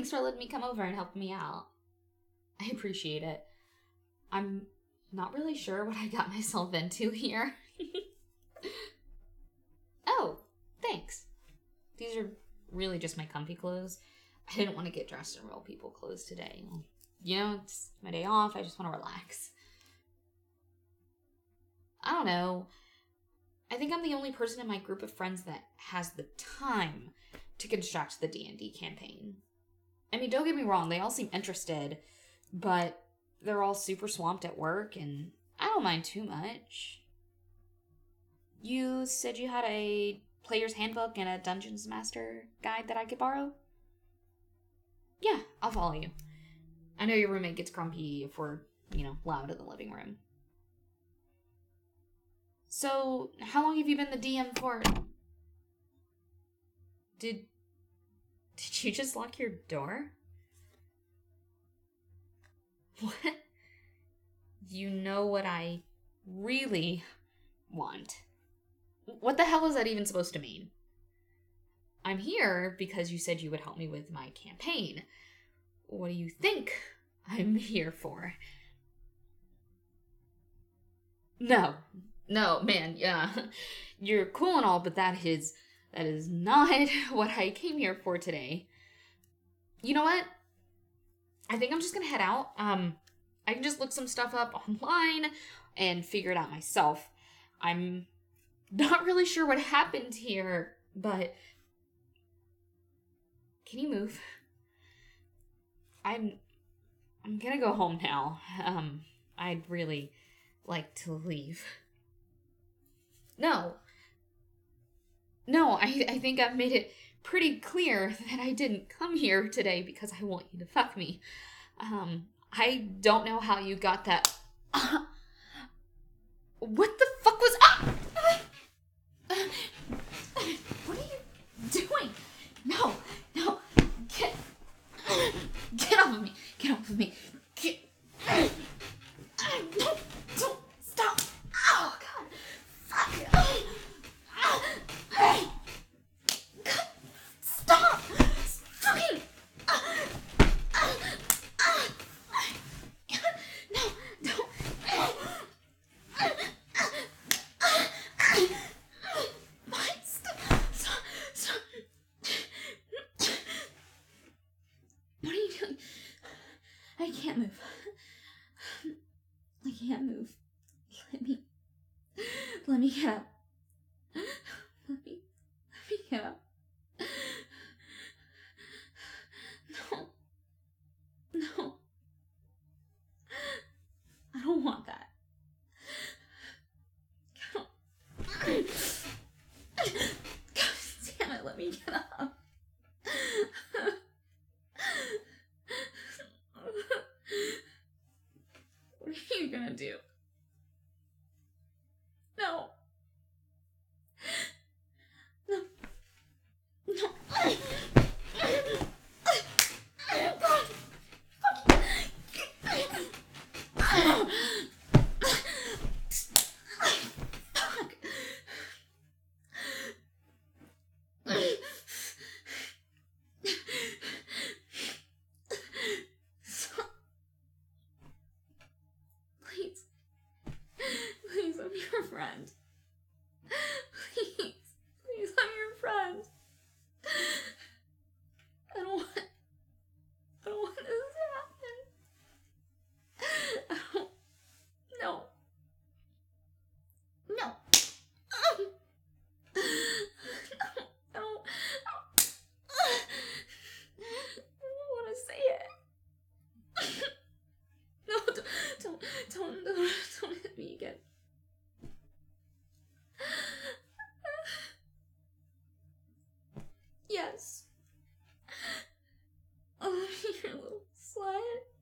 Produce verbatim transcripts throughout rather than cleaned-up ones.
Thanks for letting me come over and helping me out. I appreciate it. I'm not really sure what I got myself into here. Oh, thanks. These are really just my comfy clothes. I didn't want to get dressed in real people clothes today. You know, it's my day off. I just want to relax. I don't know. I think I'm the only person in my group of friends that has the time to construct the D and D campaign. I mean, don't get me wrong, they all seem interested, but they're all super swamped at work, and I don't mind too much. You said you had a player's handbook and a Dungeons Master guide that I could borrow? Yeah, I'll follow you. I know your roommate gets grumpy if we're, you know, loud in the living room. So, how long have you been the D M for? Did... Did you just lock your door? What? You know what I really want. What the hell is that even supposed to mean? I'm here because you said you would help me with my campaign. What do you think I'm here for? No. No, man, yeah. You're cool and all, but that is... That is not what I came here for today. You know what? I think I'm just gonna head out. Um, I can just look some stuff up online and figure it out myself. I'm not really sure what happened here, but... Can you move? I'm... I'm gonna go home now. Um, I'd really like to leave. No. No, I, I think I've made it pretty clear that I didn't come here today because I want you to fuck me. Um, I don't know how you got that. Uh, what the fuck was up? Uh, uh, what are you doing? No, no, get, get off of me. Get off of me. Get, uh, no, don't, stop. Oh, God, fuck. Uh, God, stop! Fucking! Uh, uh, uh, no, don't. What? Stop, stop, stop. What are you doing? I can't move. I can't move. Let me. Let me get up. Let me, let me get up. No. No. I don't want that. God damn it, let me get up. What are you gonna do? No. No. No. Please. Please, I'm your friend. Please. Please, I'm your friend. I don't want... I don't want this to happen. I don't... No. No. No. No. I don't... I don't want to say it. No, don't... Don't... Don't... Don't, don't hit me again. Yes. Oh, you're a little slut.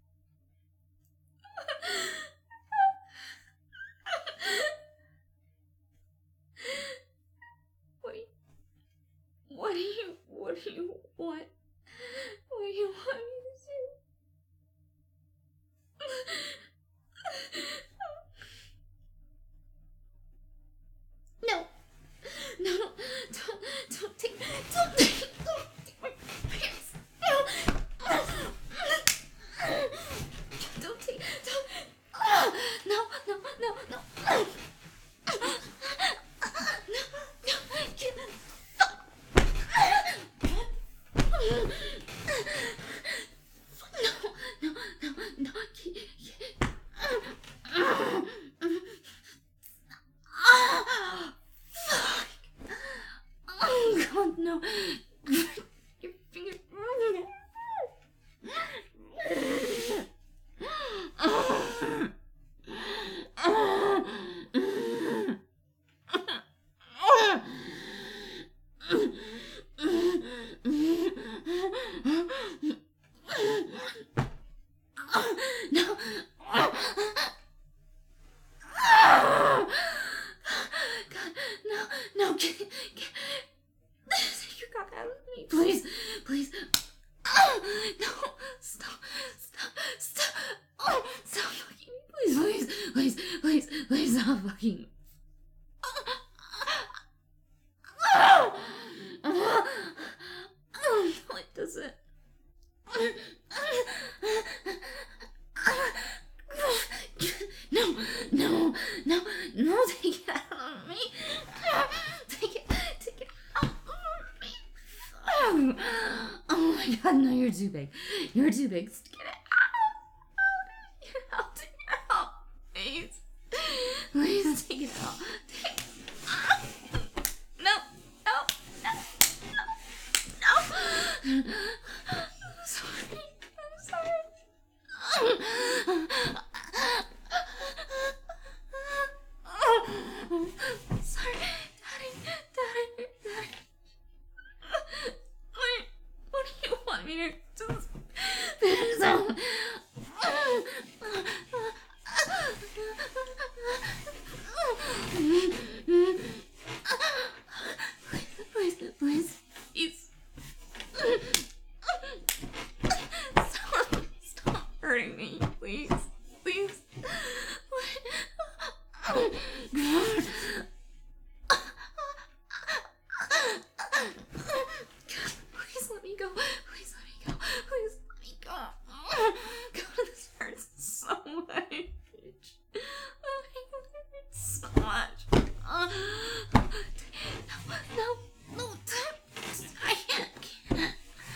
What do you, what do you, what do you want? What do you want me to do? please, please, please stop fucking. What does it? No, no, no, no, take it out of me. Take it, take it out of me. Oh my god, no, you're too big. You're too big. Get it out. Take it out. Please. Please take it out. Take it out. No, no, no, no, no. I'm sorry. I'm sorry. Sorry, Daddy, Daddy, Daddy. What, what do you want me to just finish up? Please, please, please. Stop, stop hurting me, please, please. God. Please let me go. Please let me go. Please let me go. God, this hurts so much. Oh, it hurts so much. Uh, no, no, no. I can't. I can't.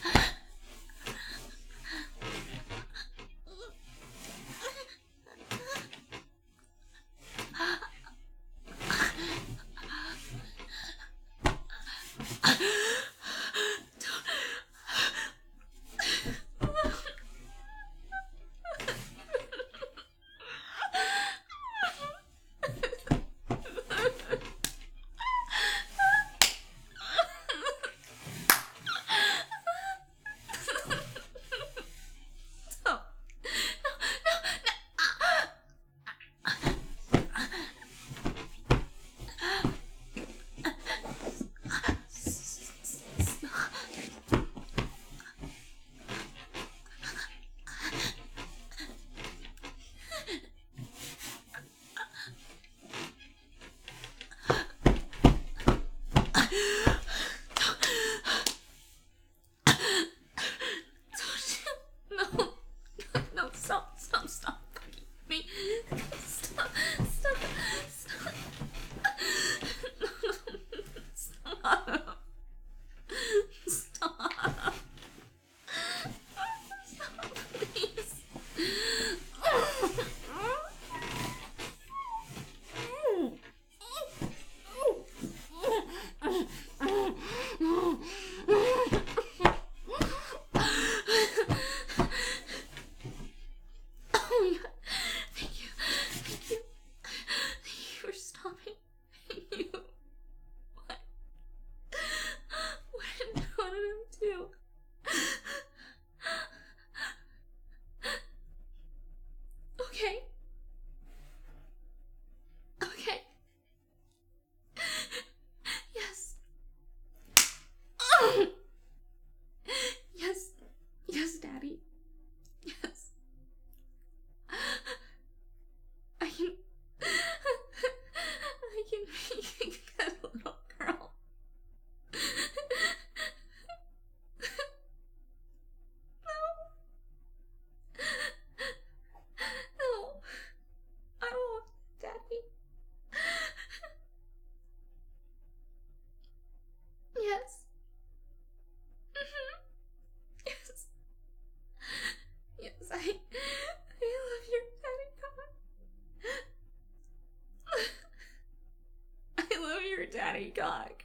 Daddy cock.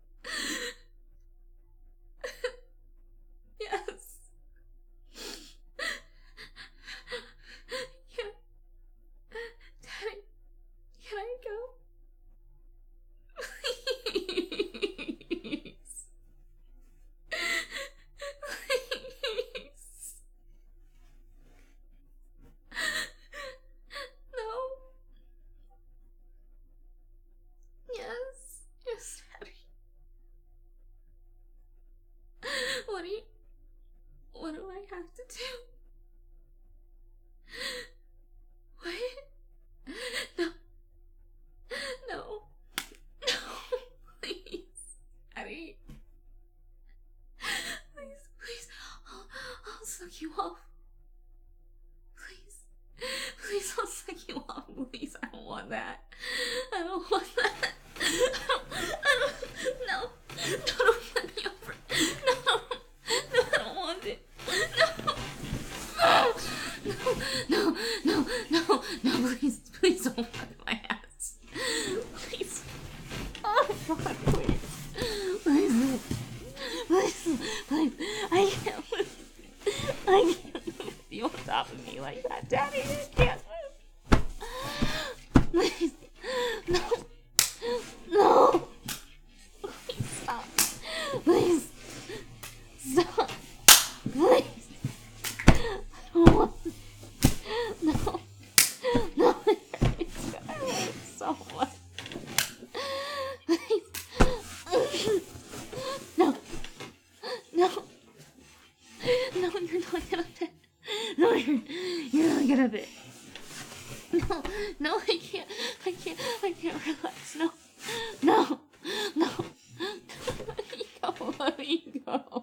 Yes. Yeah. Daddy, can I go? Please. Please. No. Yes. Yes, Daddy. Please don't fuck my ass. Please. Oh, fuck, please. Please. Please. Please. I can't live. I can't live with you on top of me like that, Daddy. I can't live. Please. No. No. Please stop. Please. Stop. Please. I don't want. No. No. It hurts. It hurts so much. Please. No. No. No, you're not gonna fit. No, you're, you're not gonna fit. No, no, I can't. I can't. I can't relax. No. No. No. Let me go. Let me go.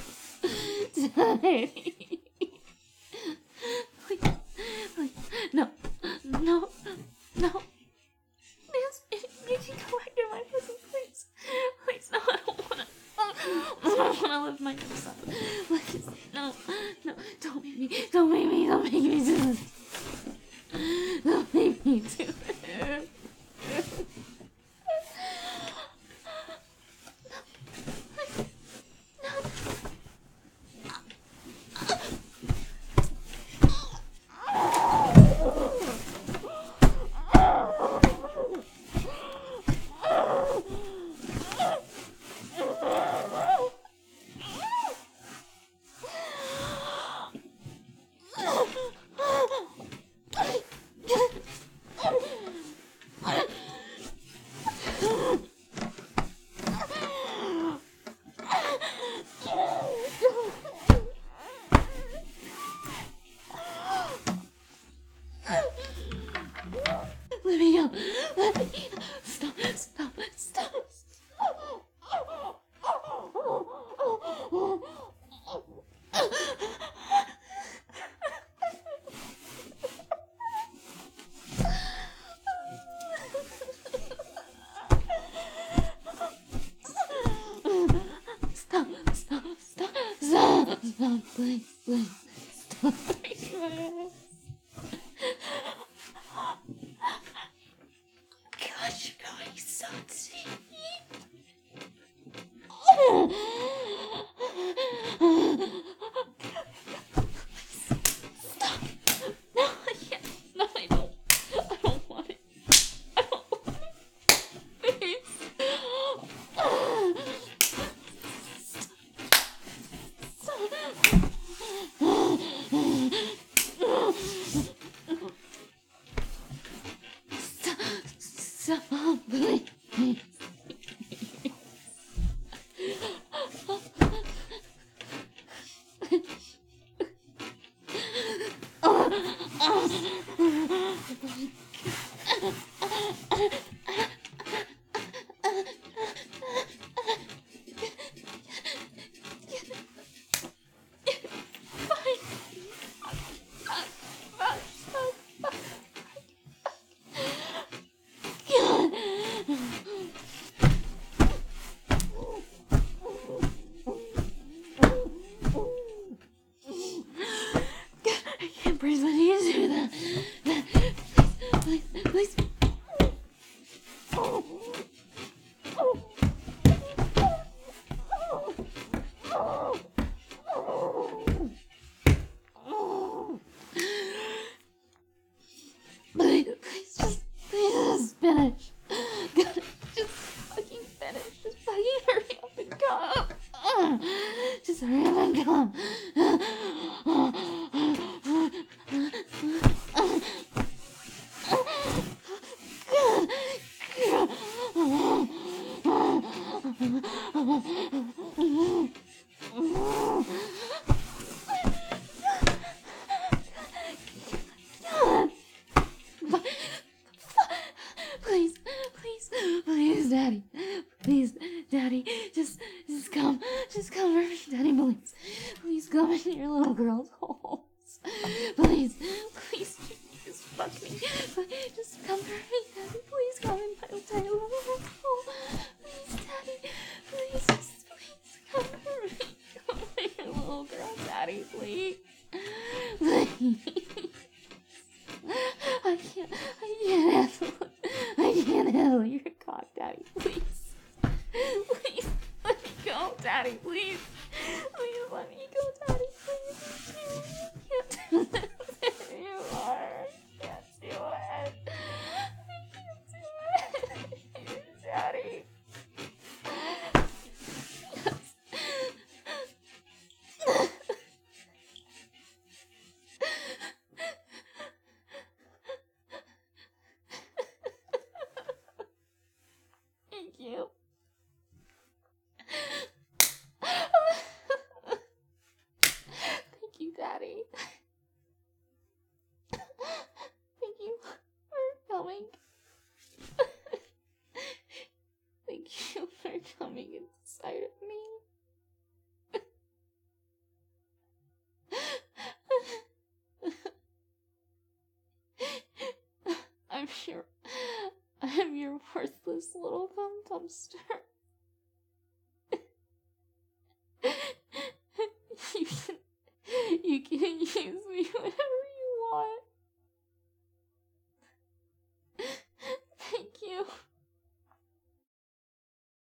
Daddy. Please. Please. No. No. No. Please. You can go back to my prison, please. Please. No, I don't wanna. I don't wanna live my life up. Please. No. No. Don't make me. Don't make me. Don't make me do this. Don't make me do it. Let me go. Let me go. Stop. Stop. Stop. Stop. Stop. Stop. Stop. Stop. Please. Please. Stop. Gosh, you're going so deep. Stop. No, I can't. No, I don't. I don't want it. I don't want it. Please. Stop. Stop, please. I can't breathe when you do that. Please, please, please. Please, please, just, please, just finish. God, just fucking finish. Just fucking hurry up and come. Just hurry up and come. Please, please, please, Daddy. Please, Daddy, just, just come. Just come for me, Daddy, please. Please come into your little girl's homes. Please, please, just fuck me. Just come for me, Daddy. Please come in my tiny little home. Please, Daddy. Please, just, please come for me. Come for your little girl, Daddy, please. Please. I can't, I Daddy, please. Please let me go, Daddy, please. You can't do this anymore. I can't do it. I can't do it. Daddy. Thank you. Thank you, Daddy. Thank you for coming. Thank you for coming inside of me. I'm sure I'm your worthless little cum dumpster. You can, you can use me whenever you want.